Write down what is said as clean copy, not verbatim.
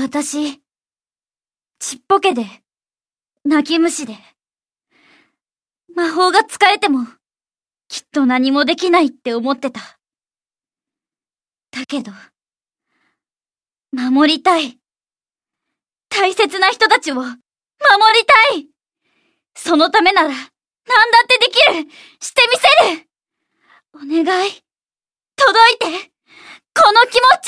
私、ちっぽけで、泣き虫で、魔法が使えても、きっと何もできないって思ってた。だけど、守りたい。大切な人たちを、守りたい。そのためなら、なんだってできる。してみせる。お願い、届いて。この気持ち。